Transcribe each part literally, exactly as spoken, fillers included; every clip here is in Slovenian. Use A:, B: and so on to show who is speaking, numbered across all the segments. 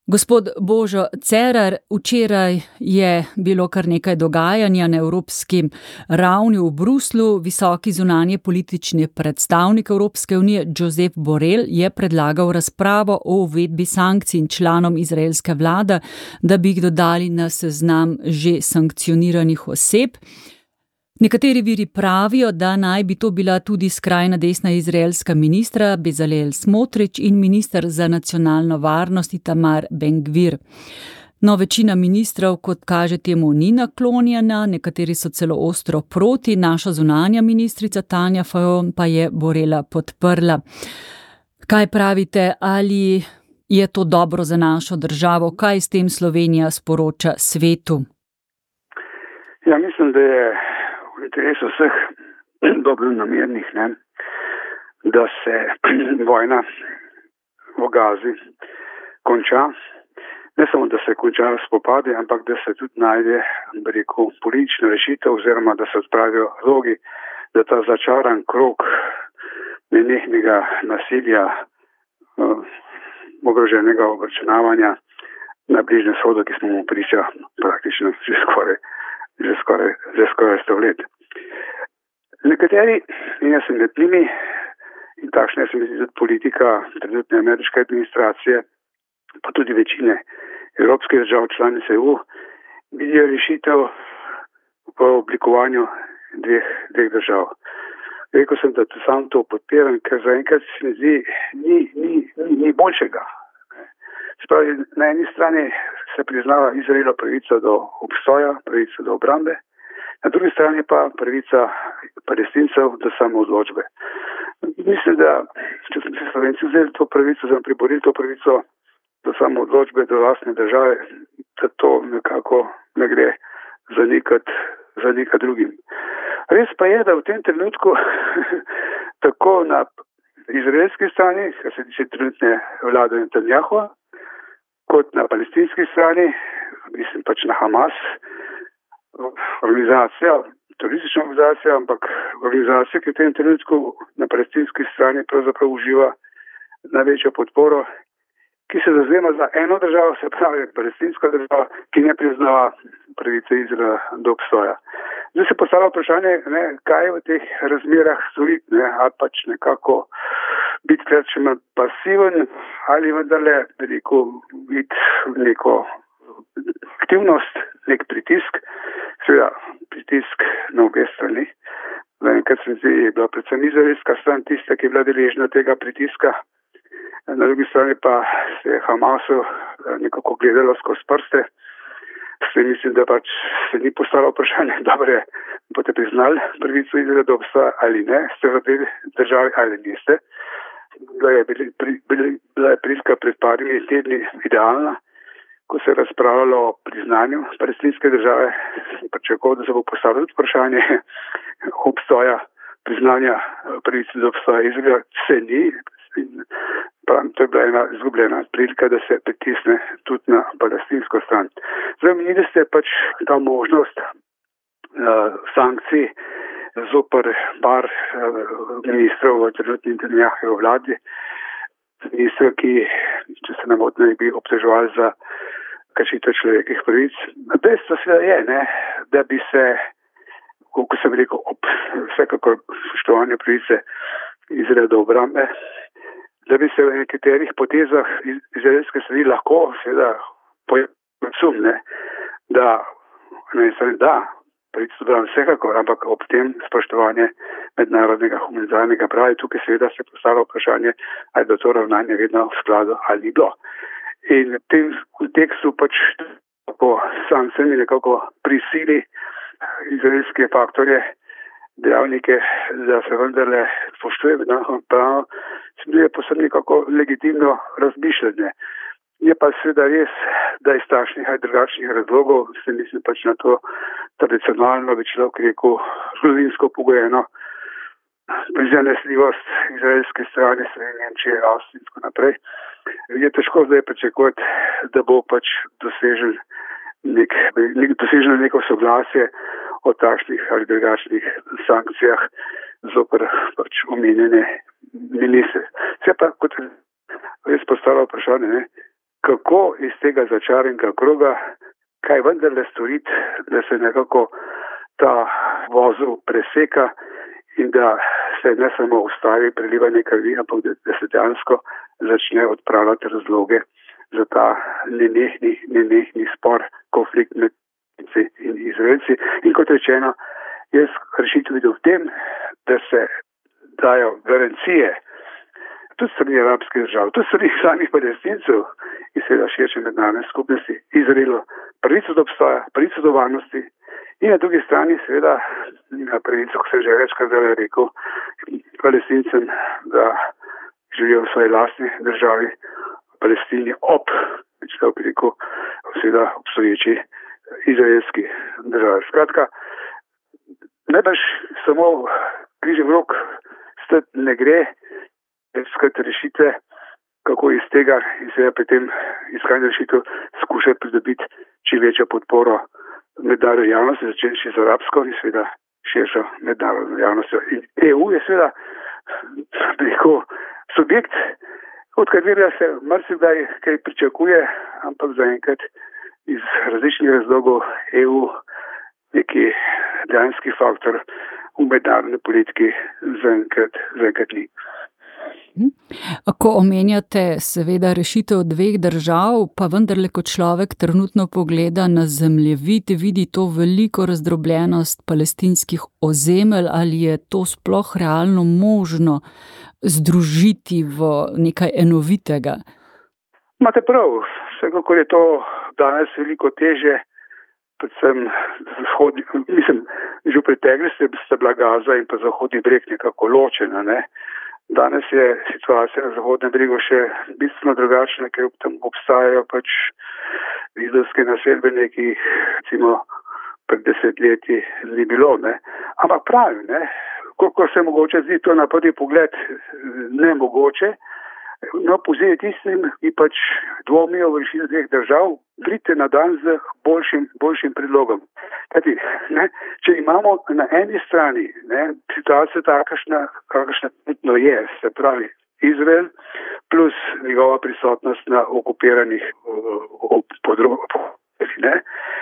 A: Gospod Božo Cerar, včeraj je bilo kar nekaj dogajanja na evropski ravni v Bruslju. Visoki zunanje politični predstavnik Evropske unije Josep Borrell je predlagal razpravo o uvedbi sankcij članom izraelske vlade, da bi jih dodali na seznam že sankcioniranih oseb. Nekateri viri pravijo, da naj bi to bila tudi skrajna desna izraelska ministra Bezalel Smotrič in minister za nacionalno varnost Itamar Ben-Gvir. No, večina ministrov, kot kaže, temu ni naklonjena, nekateri so celo ostro proti, naša zunanja ministrica Tanja Fajon pa je Borrella podprla. Kaj pravite, ali je to dobro za našo državo? Kaj s tem Slovenija sporoča svetu?
B: Ja, mislim, da je v interesu vseh dobronamernih, ne, da se vojna v Gazi konča. Ne samo, da se konča spopade, ampak da se tudi najde, bi rekel, politična rešitev oziroma da se odpravijo razlogi, da ta začaran krog nenehnega nasilja, ogroženega obračunavanja na Bližnjem vzhodu, ki smo mu priča praktično že skoraj že skoraj, že skoraj sto let. Nekateri, in jaz sem med njimi, in takšna je se mi zdi tudi politika trenutne ameriške administracije, pa tudi večine evropskih držav članic E U, vidijo rešitev v oblikovanju dveh, dveh držav. Rekel sem, da sam to podpiram, ker zaenkrat se mi zdi, ni, ni, ni, ni boljšega. Spravi, na eni strani se priznava Izraelu pravico do obstoja, pravico do obrambe, na drugi strani pa pravica Palestincev do samoodločbe. Mislim, da če smo se Slovenci vzeli to pravico, da priborili to pravico do samoodločbe, do lastne države, da to nekako ne gre zanikati, zanikati drugim. Res pa je, da v tem trenutku tako na izraelski strani, kar se tiče trenutne vlade Netanjahua, kot na palestinski strani, mislim pač na Hamas, organizacija, teroristična organizacija, ampak organizacija, ki v tem trenutku na palestinski strani pravzaprav uživa največjo podporo, ki se zavzema za eno državo, se pravi palestinska država, ki ne priznava pravice Izraela do obstoja. Zdaj se postavlja vprašanje, ne, kaj v teh razmerah storiti, ne, ali pač nekako biti rečemo pasiven, ali vendarle veliko biti neko aktivnost, nek pritisk, seveda pritisk na obe strani. Enkrat se zdi, je bila predvsem izraelska stran tista, ki je bila deležna tega pritiska. Na drugi strani pa se je Hamasu nekako gledalo skozi prste. Se mislim, da pač se ni postavilo vprašanje, dobro, boste priznali pravico Izraela do obstoja ali ne, ste v tej državi ali niste. Bila je, bila je prilika pred parimi tedni idealna, ko se je razpravljalo o priznanju palestinske države, pričakoval, da se bo postavilo vprašanje obstoja, priznanja pravice do obstoja Izraela, se ni. Pravim, to je bila ena izgubljena prilika, da se pritisne tudi na palestinsko stran. Zdaj meni, da ste pač ta možnost uh, sankcij zoper par uh, ministrov v trenutni Netanjahuovi vladi, ministrov, ki, če se ne motim, bi obtoževali za kršitev človekovih pravic. Dejstvo seveda je, ne, da bi se, kot sem rekel, ob vsekakor spoštovanju pravice Izraela do obrambe, da bi se v nekaterih potezah izraelske strani lahko seveda pojavil sum, ne, da ne strani da, pravico do obrambe vsekakor, ampak ob tem spoštovanje mednarodnega humanitarnega prava, tukaj seveda se postavlja vprašanje, ali da to ravnanje vedno v skladu ali ni bilo. In v tem kontekstu pač po sankcijami nekako prisili izraelske faktorje, dejavnike, da se vendarle spoštuje mednarodno pravo, se mi je posebno nekako legitimno razmišljanje. Je pa seveda res, da iz takšnih ali drugačnih razlogov, se mislim pač na to tradicionalno, bi človek rekel, zgodovinsko pogojeno prizanesljivost izraelske strane, Slovenije, Nemčije, Avstrije in tako naprej. Je težko zdaj pričakovati, da bo pač dosežen nek, nek, doseženo neko soglasje o takšnih ali drugačnih sankcijah zoper pač omenjene ministre. Se pa kot res postavlja vprašanje, ne, kako iz tega začaranega kroga, kaj vendarle storiti, da se nekako ta vozel preseka in da se ne samo ustavi prelivanje krvi, ampak da, da se dejansko začne odpravljati razloge za ta nenehni, nenehni spor, konflikt med in Izraelci. In kot rečeno, jaz rešitev vidim v tem, da se dajo garancije tudi strani arabskih držav, tudi strani samih Palestincev in seveda širše mednarodne skupnosti Izraelu pravico do obstoja, pravico do varnosti in na drugi strani seveda pravico, ko sem že večkrat rekel, Palestincem, da živijo v svoji lastni državi, Palestini ob, če bi rekel, seveda obstoječi izraelski državi. Skratka, najbrž samo križem rok stati ne gre, iskati rešitve, kako iz tega in seveda pri tem iskanju rešitev skušati pridobiti čim večjo podporo mednarodne javnosti, začenši z arabsko in seveda širšo mednarodno javnostjo. In E U je seveda rekel, subjekt, od katerega se marsikdaj kaj pričakuje, ampak zaenkrat iz različnih razlogov E U neki dejanski faktor v mednarodni politiki zaenkrat, zaenkrat ni.
A: Ko omenjate seveda rešitev dveh držav, pa vendarle kot človek trenutno pogleda na zemljevid, vidi to veliko razdrobljenost palestinskih ozemelj, ali je to sploh realno možno združiti v nekaj enovitega?
B: Imate prav, vsekakor je to danes veliko teže, predvsem zahodni, mislim, že v preteklosti sta bila Gaza in pa Zahodni breg nekako ločena, ne? Danes je situacija na Zahodnem bregu še bistveno drugačna, ker tam obstajajo pač židovske naselbine, ki recimo pred desetletji ni bilo, ne. Ampak pravim, ne, koliko se mogoče zdi to na prvi pogled nemogoče, no, poziv tistim, ki pač dvomijo v rešitev dveh držav, pridite na dan z boljšim, boljšim predlogom. Kajti, ne, če imamo na eni strani ne, situacijo takšna, kakšna trenutno je, se pravi Izrael, plus njegova prisotnost na okupiranih področjih, ne.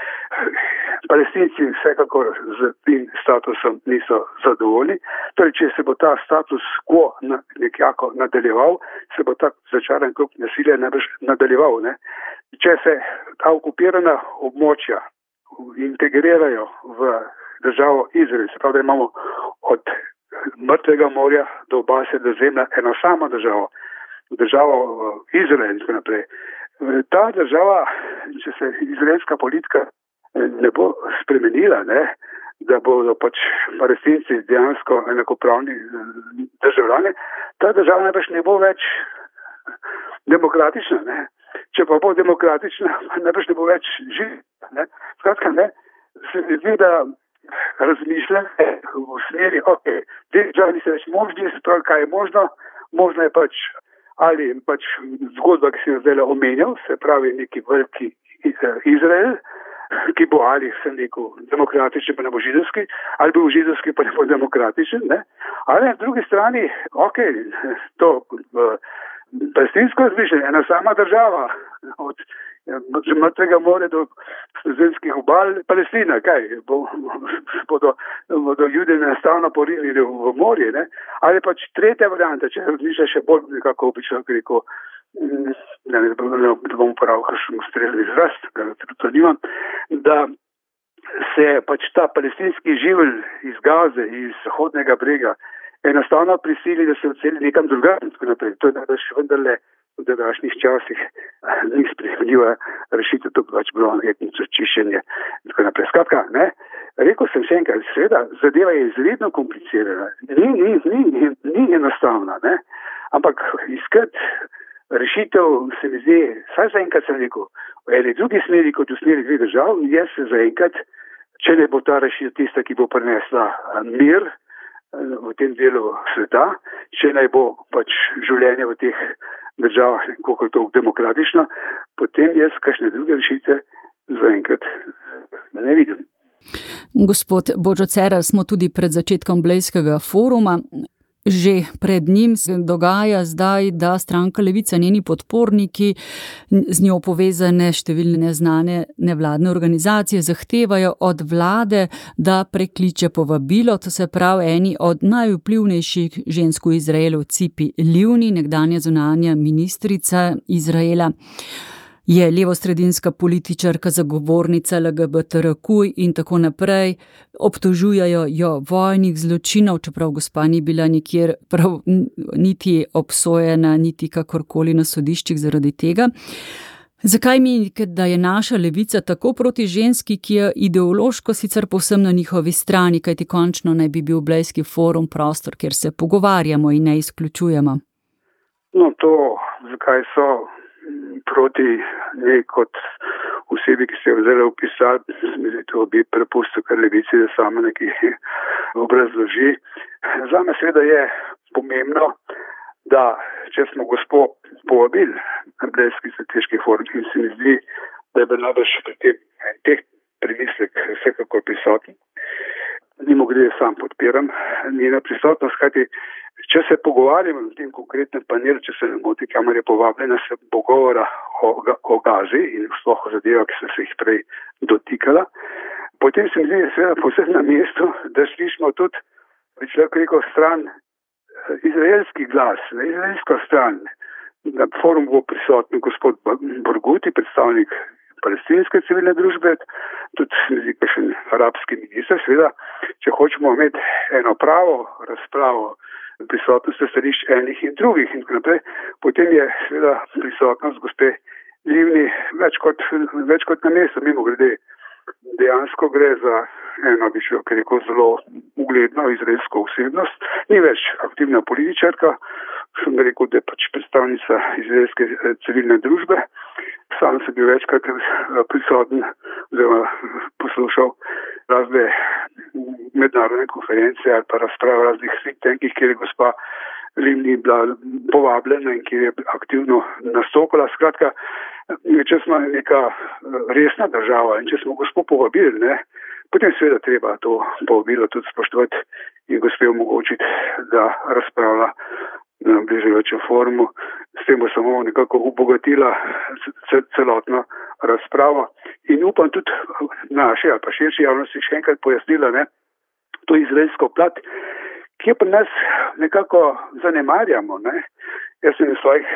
B: Palestinci vsekakor z tem statusom niso zadovoljni. Torej, če se bo ta status quo nekako nadaljeval, se bo ta začaran krog nasilja najbrž nadaljeval. Ne? Če se ta okupirana območja integrirajo v državo Izrael, se pravi, da imamo od Mrtvega morja do oba Sredozemlja eno samo državo, državo Izrael in tako naprej. Ta država, če se izraelska politika ne bo spremenila, ne, da bodo pač Palestinci dejansko enakopravni državljani, ta država najbrž ne bo več demokratična. Ne. Če pa bo demokratična, najbrž ne bo več živa. Skratka, ne, se mi zdi, da razmišlja v smeri, ok, te države niso več možni, se pravi, kaj je možno, možno je pač ali pač zgodba, ki sem jo zdaj omenjal, se pravi neki veliki Izrael, ki bo ali sem rekel demokratičen, pa ne bo židovski, ali bo židovski, pa ne bo demokratičen, ne? Ali na drugi strani, ok, to uh, palestinsko razmišljanje, ena sama država, od Mrtvega morja do Sredozemskih obal, Palestina, kaj, bo, bodo, bodo Jude enostavno porinili v, v morje, ne? Ali pač tretja varianta, če razmišlja še bolj nekako obično, ki rekel, ne, ne, da bom uporabil kakšen ustrelni izraz, to nimam, da se pač ta palestinski živelj iz Gaze, iz Zahodnega brega, enostavno prisili, da se odseli nekam drugam in tako naprej. To je da še vendarle v današnjih časih ni sprejemljiva rešitev, to pač bilo etnično čiščenje in tako naprej. Skratka, ne, rekel sem še enkrat, seveda, zadeva je izredno komplicirana, ni, ni, ni, ni enostavna, ne, ampak iskati rešitev se mi zdi, saj zaenkrat sem rekel, v eni drugi smeri kot v smeri dveh držav, jaz se zaenkrat, če ne bo ta rešitev tista, ki bo prinesla mir v tem delu sveta, če naj bo pač življenje v teh državah koliko to demokratično, potem jaz kakšne druge rešitve zaenkrat ne vidim.
A: Gospod Božo Cerar, smo tudi pred začetkom Blejskega foruma. že pred njim se dogaja zdaj, da stranka Levica, njeni podporniki, z njo povezane številne neznane nevladne organizacije zahtevajo od vlade, da prekliče povabilo, to se pravi eni od najvplivnejših žensk v Izraelu, Cipi Livni, nekdanja zunanja ministrica Izraela. Je levosredinska političarka, zagovornica L G B T Q in tako naprej. Obtožujejo jo vojnih zločinov, čeprav gospa ni bila nikjer prav niti obsojena, niti kakorkoli na sodiščih zaradi tega. Zakaj menite, da je naša levica tako proti ženski, ki je ideološko sicer povsem na njihovi strani, kajti končno naj bi bil Blejski forum prostor, kjer se pogovarjamo in ne izključujemo?
B: No, to, zakaj so proti njej kot osebi, ki se je vzela upisati, to bi prepustil kar levici, da sama nekaj obrazloži. Zame seveda je pomembno, da če smo gospod povabili na Blejski strateški forum, in se mi zdi, da je bil najbrž pri tem teh premislek vsekakor prisoten. Mimogrede sam podpiram njena prisotnost, kajti če se pogovarjamo v tem konkretnem panelu, če se ne moti, kamor je povabljena, se bo govora o, o Gazi in sploh o zadevah, ki so se jih prej dotikala. Potem se mi zdi seveda povsem na mestu, da slišimo tudi, bi človek rekel, stran izraelski glas, na izraelsko stran. Na forumu bo prisoten gospod Burguti, predstavnik palestinske civilne družbe, tudi kakšen arabski minister, seveda, če hočemo imeti eno pravo razpravo, prisotnost stališč enih in drugih in tako naprej, potem je seveda prisotnost gospe Livni več kot, več kot na mestu. Mimogrede, dejansko gre za eno, bi še rekel, zelo ugledno izraelsko osebnost, ni več aktivna političarka, sem rekel, da je pač predstavnica izraelske civilne družbe. Sam sem bil večkrat prisoten oziroma poslušal razne mednarodne konference ali pa razprave raznih think tankih, kjer je gospa Livni bila povabljena in kjer je aktivno nastopala. Skratka, če smo neka resna država in če smo gospod povabili, ne, potem seveda treba to povabilo tudi spoštovati in gospe omogočiti, da razpravlja na bližajočem forumu. S tem bo samo nekako obogatila celotno razpravo in upam tudi naše ali pa širši javnosti še enkrat pojasnila, ne, to izraelsko plat, ki je pri nas nekako zanemarjamo. Ne. Jaz sem v svojih,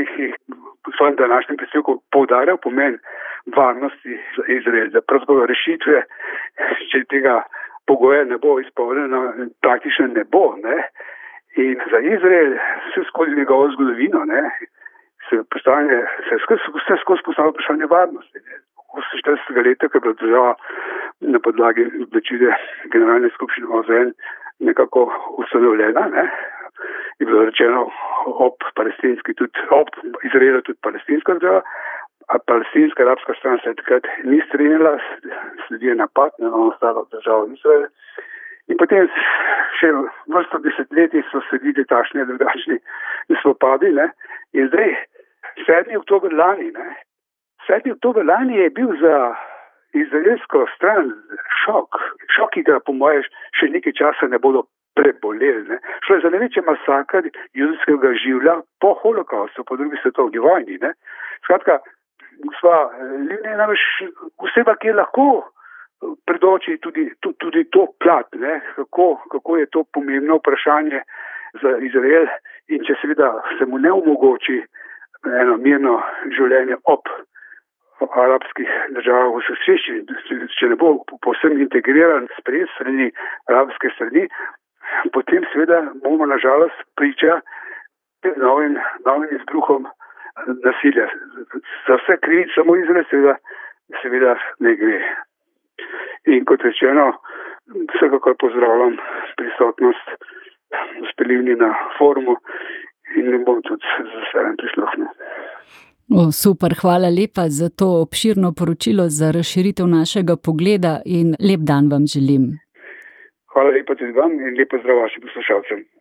B: v svojem današnjem prispevku poudarjal pomen varnosti za Izrael, da pravzaprav rešitve, če tega pogoja ne bo izpolnjeno, praktično ne bo. Ne. In za Izrael vse skozi njegovo zgodovino, ne, se postavlja, se vse skozi postavlja vprašanje varnosti. Ne. oseminštiridesetega leta, ko je bila država na podlagi odločitve Generalne skupščine O Z N nekako ustanovljena, ne, je bilo rečeno ob palestinski tudi, ob Izraelu tudi palestinska država, a palestinska arabska stran se takrat ni strinjala, sledi napad na ostalo državo Izrael. In potem še vrsto desetletij so sledili takšni drugačni spopadi, ne. In zdaj, sedmi oktober lani, ne, sedmi oktober lani je bil za izraelsko stran šok, šok, ki ga po moje še nekaj časa ne bodo preboleli. Ne. Šlo je za največji masakr judovskega življa po holokaustu, po drugi svetovni vojni. Ne. Skratka, gospa Livni je namreč oseba, ki je lahko predoči tudi, tudi to plat, ne, kako, kako je to pomembno vprašanje za Izrael in če seveda se mu ne omogoči eno mirno življenje ob arabskih državah v soseščini, če ne bo povsem integriran sprejet strani arabske strani, potem seveda bomo nažalost priča novim, novim izbruhom nasilja. Za vse kriviti samo Izrael seveda, seveda ne gre. In kot rečeno, vsekakor pozdravljam prisotnost gospe Livni na forumu in bom tudi z veseljem prisluhnil.
A: O, super, hvala lepa za to obširno poročilo, za razširitev našega pogleda in lep dan vam želim.
B: Hvala lepa tudi vam in lep pozdrav vašim poslušalcem.